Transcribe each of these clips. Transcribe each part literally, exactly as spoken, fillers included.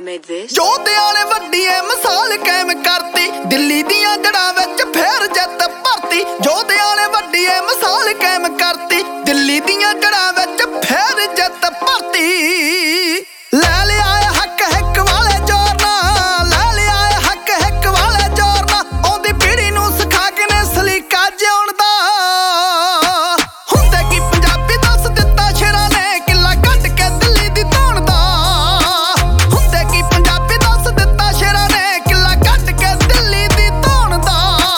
made this? ਜੋਧਿਆਂ ਨੇ ਵੱਡੀ ਐ ਮਿਸਾਲ ਕਾਇਮ ਕਰਤੀ, ਦਿੱਲੀ ਦੀਆਂ ਜੜਾਂ ਵਿੱਚ ਫੇਰ ਜਿੱਤ ਭਰਤੀ। ਜੋਧਿਆਂ ਨੇ ਵੱਡੀ ਐ ਮਿਸਾਲ ਕਾਇਮ ਕਰਤੀ, ਦਿੱਲੀ ਦੀਆਂ ਜੜਾਂ ਵਿੱਚ ਫੇਰ ਜਿੱਤ ਭਰਤੀ। ਲੈ ਲਿਆ ਏ ਹੱਕ ਹਿੱਕ ਵਾਲੇ ਜ਼ੋਰ ਨਾਲ, ਲੈ ਲਿਆ ਏ ਹੱਕ ਹਿੱਕ ਵਾਲੇ ਜ਼ੋਰ ਨਾਲ, ਆਉਂਦੀ ਪੀੜੀ ਨੂੰ ਸਿਖਾ ਕੇ ਨੇ ਸਲੀਕਾ ਜਿਉਣ ਦਾ। ਹੁੰਦੇ ਕੀ ਪੰਜਾਬੀ ਦੱਸ ਦਿੱਤਾ ਸ਼ੇਰਾਂ ਨੇ, ਕਿੱਲਾ ਕੱਢ ਕੇ ਦਿੱਲੀ ਦੀ ਧੌਣ ਦਾ। ਹੁੰਦੇ ਕੀ ਪੰਜਾਬੀ ਦੱਸ ਦਿੱਤਾ ਸ਼ੇਰਾਂ ਨੇ, ਕਿੱਲਾ ਕੱਢ ਕੇ ਦਿੱਲੀ ਦੀ ਧੌਣ ਦਾ।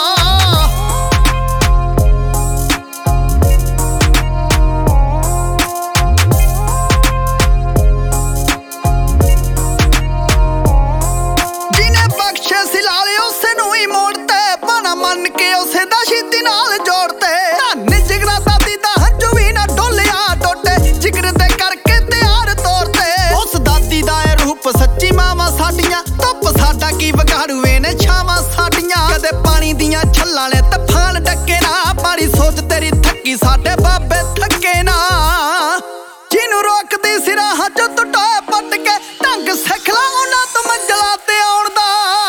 ਜਿਹਨੇ ਬਖਸ਼ੇ ਸੀ ਲਾਲੇ ਉਸੇ ਨੂੰ ਹੀ ਮੋੜ ਤੇ, ਬਾਣਾ ਮੰਨ ਕੇ ਉਸੇ ਦਾ ਸ਼ਹੀਦੀ ਨਾਲ ਜੋੜਤੇ। ਧੰਨ ਜਿਗਰਾ ਦਾਦੀ ਦਾ ਹੰਝੂ ਵੀ ਨਾ ਡੋਲਿਆ ਟੋਟੇ, ਜਿਗਰ ਦੇ ਕਰਕੇ ਤਿਆਰ ਤੌਰ ਤੇ। ਉਸ ਦਾਦੀ ਦਾ ਇਹ ਰੂਪ ਸੱਚੀ ਮਾਵਾਂ ਸਾਡੀਆਂ, ਧੁੱਪ ਸਾਡਾ ਕੀ ਵਿਗਾੜੂਏ ਨੇ ਛਾਵਾਂ ਸਾਡੀਆਂ। ਕਦੇ ਪਾਣੀ ਦੀਆਂ ਛੱਲਾਂ ਨੇ ਤੂਫਾਨ ਡੱਕੇ ਨਾ, ਪਾਣੀ ਸੋਚ ਤੇਰੀ ਥੱਕੀ ਸਾਡੇ ਬਾਬੇ ਥੱਕੇ ਨਾ। ਜਿਹਨੂੰ ਰੋਕਦੀ ਸੀ ਰਾਹਾਂ ਚੋਂ ਤੂੰ ਟੋਏ ਪੱਟ ਕੇ, ਢੰਗ ਸਿੱਖ ਲਾ ਉਹਨਾਂ ਤੋਂ ਮੰਜ਼ਲਾਂ ਤੇ ਆਉਣ ਦਾ।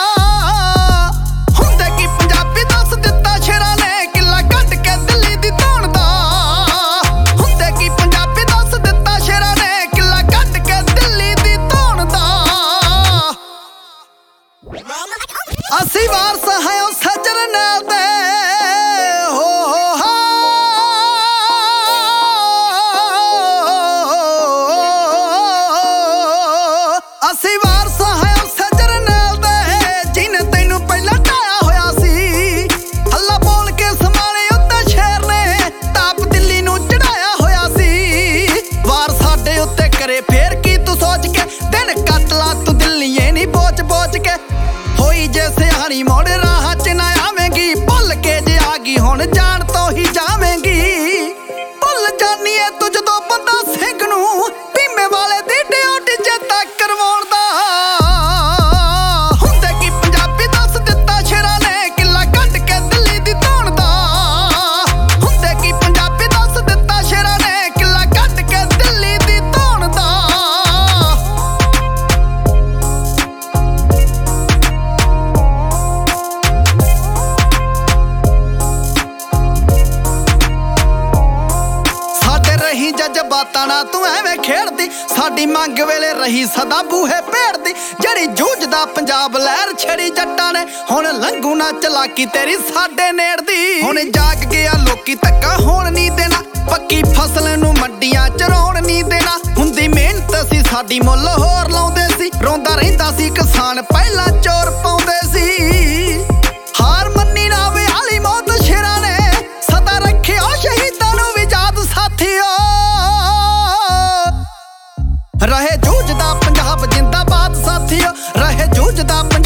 ਹੁੰਦੇ ਕੀ ਪੰਜਾਬੀ ਦੱਸ ਦਿੱਤਾ ਸ਼ੇਰਾਂ ਨੇ, ਕਿੱਲਾ ਕੱਢ ਕੇ ਦਿੱਲੀ ਦੀ ਧੌਣ ਦਾ। ਹੁੰਦੇ ਕੀ ਪੰਜਾਬੀ ਦੱਸ ਦਿੱਤਾ ਸ਼ੇਰਾਂ ਨੇ, ਕਿੱਲਾ ਕੱਢ ਕੇ ਦਿੱਲੀ ਦੀ ਧੌਣ ਦਾ। ਅਸੀਂ ਵਾਰਸ ਹਾਂ ਉਸ ਜਰਨੈਲ ਦੇ, ਹੋ ਹੋ ਹਾ। ਅਸੀਂ ਵਾਰਸ ਹਾਂ ਉਸ ਜਰਨੈਲ ਦੇ, ਜਿਹਨੇ ਤੈਨੂੰ ਪਹਿਲਾਂ ਢਾਇਆ ਹੋਇਆ ਸੀ। ਹੱਲਾ ਬੋਲ ਕੇ ਸਮਾਣੇ ਉੱਤੇ ਸ਼ੇਰ ਨੇ, ਤਾਪ ਦਿੱਲੀ ਨੂੰ ਚੜਾਇਆ ਹੋਇਆ ਸੀ। ਵਾਰ ਸਾਡੇ ਉੱਤੇ ਕਰੇ ਫੇਰ ਕੀ ਤੂੰ ਸੋਚ ਕੇ, ਦਿਨ ਕੱਟ ਲਾ ਤੂੰ ਦਿੱਲੀਏ ਨੀ ਬੋਚ ਬੋਚ ਕੇ। ਹੋਈ ਜੇ ਸਿਆਣੀ ਮੋੜ ਰਾਹਾਂ ਚ ਨਾ ਆਵੇਂਗੀ, ਭੁੱਲ ਕੇ ਜੇ ਆ ਗਈ ਹੁਣ ਜਾਣ ਤੋਂ ਹੀ ਜਾਵੇਂਗੀ। ਭੁੱਲ ਜਾਨੀ ਏ ਤੂੰ ਜਦੋਂ ਬੰਦਾ ਸਿੰਘ ਨੂੰ, ਭੀਮੇ ਵਾਲੇ ਦੀ ਡਿਊਟੀ ਚੇਤਾ ਕਰਵਾਉਣ ਦਾ। ਹੁੰਦੇ ਕੀ ਪੰਜਾਬੀ ਦੱਸ ਦਿੱਤਾ ਸ਼ੇਰਾਂ ਨੇ, ਕਿੱਲਾ ਕੱਢ ਕੇ ਦਿੱਲੀ ਦੀ ਧੌਣ ਦਾ। ਹੁੰਦੇ ਕੀ ਪੰਜਾਬੀ ਦੱਸ ਦਿੱਤਾ ਸ਼ੇਰਾਂ ਨੇ, ਕਿੱਲਾ ਕੱਢ ਕੇ ਦਿੱਲੀ ਦੀ ਧੌਣ ਦਾ। ਸਾਡੇ ਰਹੀ ਜਜ਼ਬਾਤਾਂ ਨਾਲ ਤੂੰ ਐਵੇਂ ਖੇਡਦੀ, ਸਾਡੀ ਮੰਗ ਵੇਲੇ ਰਹੀ ਸਦਾ ਬੂਹੇ ਭੇੜਦੀ। ਜਿਹੜੀ ਜੂਝਦਾ ਪੰਜਾਬ ਲਹਿਰ ਛੜੀ ਜੱਟਾਂ ਨੇ, ਹੁਣ ਲੰਘੂ ਨਾ ਚਲਾਕੀ ਤੇਰੀ ਸਾਡੇ ਨੇੜ ਦੀ। ਹੁਣ ਜਾਗ ਗਿਆ ਲੋਕੀ ਧੱਕਾ ਹੋਣ ਨਹੀਂ ਦੇਣਾ, ਪੱਕੀ ਫਸਲ ਨੂੰ ਮੰਡੀਆਂ ਚ ਰੌਣ ਨਹੀਂ ਦੇਣਾ। ਹੁੰਦੀ ਮਿਹਨਤ ਸੀ ਸਾਡੀ ਮੁੱਲ ਹੋਰ ਲਾਉਂਦੇ ਸੀ, ਰੋਂਦਾ ਰਹਿੰਦਾ ਸੀ ਕਿਸਾਨ ਪਹਿਲਾਂ ਚੋਰ ਪਾਉਂਦੇ ਸੀ। ਹਾਰ ਮੰਨੀ ਨਾ ਵਿਆਲੀ ਮੌਤ ਸ਼ੇਰਾਂ ਨੇ, ਸਦਾ ਰੱਖਿਓ ਸ਼ਹੀਦਾਂ ਨੂੰ ਵੀ ਯਾਦ ਸਾਥੀਓ। ਰਹੇ ਜੂਝਦਾ ਪੰਜਾਬ ਜਿੰਦਾਬਾਦ ਸਾਥੀਓ, ਰਹੇ ਜੂਝਦਾ